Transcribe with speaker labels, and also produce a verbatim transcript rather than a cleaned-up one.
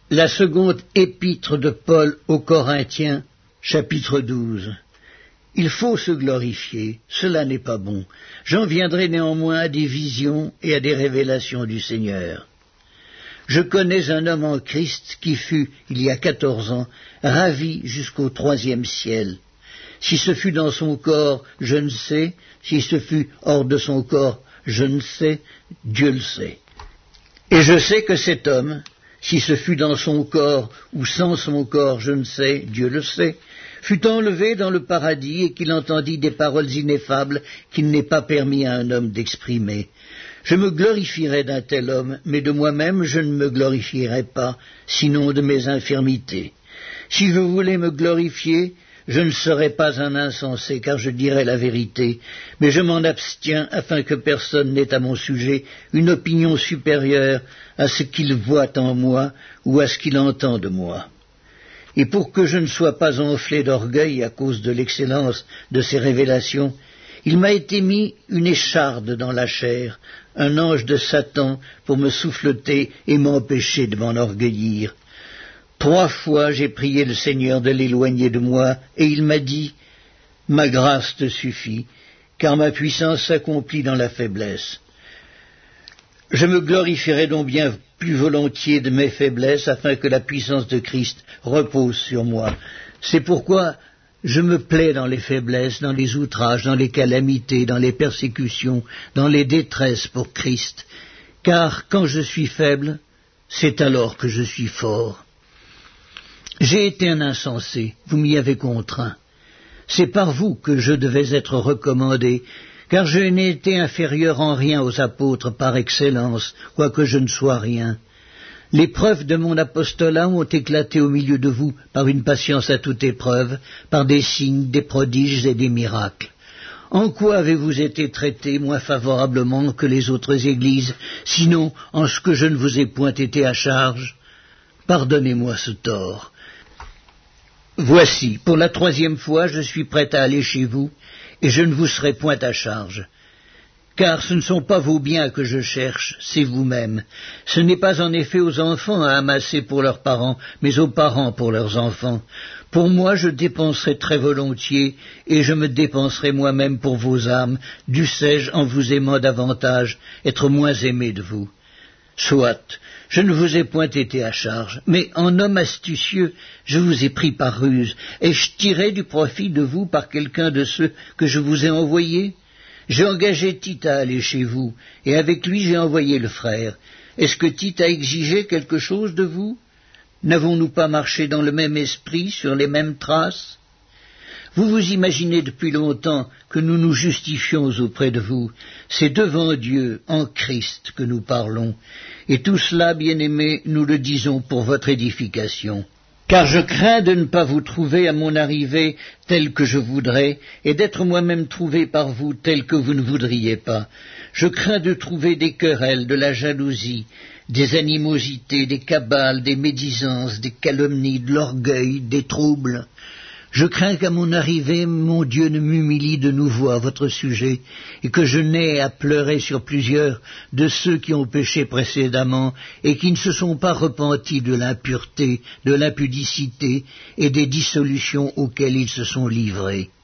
Speaker 1: La seconde épître de Paul aux Corinthiens, chapitre douze. Il faut se glorifier, cela n'est pas bon. J'en viendrai néanmoins à des visions et à des révélations du Seigneur. Je connais un homme en Christ qui fut, il y a quatorze ans, ravi jusqu'au troisième ciel. Si ce fut dans son corps, je ne sais, si ce fut hors de son corps, je ne sais, Dieu le sait. Et je sais que cet homme, si ce fut dans son corps ou sans son corps, je ne sais, Dieu le sait, fut enlevé dans le paradis et qu'il entendit des paroles ineffables qu'il n'est pas permis à un homme d'exprimer. Je me glorifierai d'un tel homme, mais de moi-même je ne me glorifierai pas, sinon de mes infirmités. Si je voulais me glorifier, je ne serais pas un insensé, car je dirais la vérité, mais je m'en abstiens afin que personne n'ait à mon sujet une opinion supérieure à ce qu'il voit en moi ou à ce qu'il entend de moi. Et pour que je ne sois pas enflé d'orgueil à cause de l'excellence de ces révélations, il m'a été mis une écharde dans la chair, un ange de Satan pour me souffleter et m'empêcher de m'enorgueillir. Trois fois j'ai prié le Seigneur de l'éloigner de moi, et il m'a dit « Ma grâce te suffit, car ma puissance s'accomplit dans la faiblesse. » Je me glorifierai donc bien plus volontiers de mes faiblesses, afin que la puissance de Christ repose sur moi. C'est pourquoi je me plais dans les faiblesses, dans les outrages, dans les calamités, dans les persécutions, dans les détresses pour Christ, car quand je suis faible, c'est alors que je suis fort. J'ai été un insensé, vous m'y avez contraint. C'est par vous que je devais être recommandé, car je n'ai été inférieur en rien aux apôtres par excellence, quoique je ne sois rien. Les preuves de mon apostolat ont éclaté au milieu de vous par une patience à toute épreuve, par des signes, des prodiges et des miracles. En quoi avez-vous été traités moins favorablement que les autres églises, sinon en ce que je ne vous ai point été à charge? Pardonnez-moi ce tort. Voici, pour la troisième fois, je suis prêt à aller chez vous, et je ne vous serai point à charge. Car ce ne sont pas vos biens que je cherche, c'est vous-même. Ce n'est pas en effet aux enfants à amasser pour leurs parents, mais aux parents pour leurs enfants. Pour moi, je dépenserai très volontiers, et je me dépenserai moi-même pour vos âmes, dussé-je, en vous aimant davantage, être moins aimé de vous. Soit, je ne vous ai point été à charge, mais en homme astucieux, je vous ai pris par ruse. Ai-je tiré du profit de vous par quelqu'un de ceux que je vous ai envoyés? J'ai engagé Tite à aller chez vous, et avec lui j'ai envoyé le frère. Est-ce que Tite a exigé quelque chose de vous? N'avons-nous pas marché dans le même esprit, sur les mêmes traces? Vous vous imaginez depuis longtemps que nous nous justifions auprès de vous. C'est devant Dieu, en Christ, que nous parlons. Et tout cela, bien-aimés, nous le disons pour votre édification. Car je crains de ne pas vous trouver à mon arrivée tel que je voudrais, et d'être moi-même trouvé par vous tel que vous ne voudriez pas. Je crains de trouver des querelles, de la jalousie, des animosités, des cabales, des médisances, des calomnies, de l'orgueil, des troubles. Je crains qu'à mon arrivée, mon Dieu ne m'humilie de nouveau à votre sujet, et que je n'aie à pleurer sur plusieurs de ceux qui ont péché précédemment, et qui ne se sont pas repentis de l'impureté, de l'impudicité, et des dissolutions auxquelles ils se sont livrés.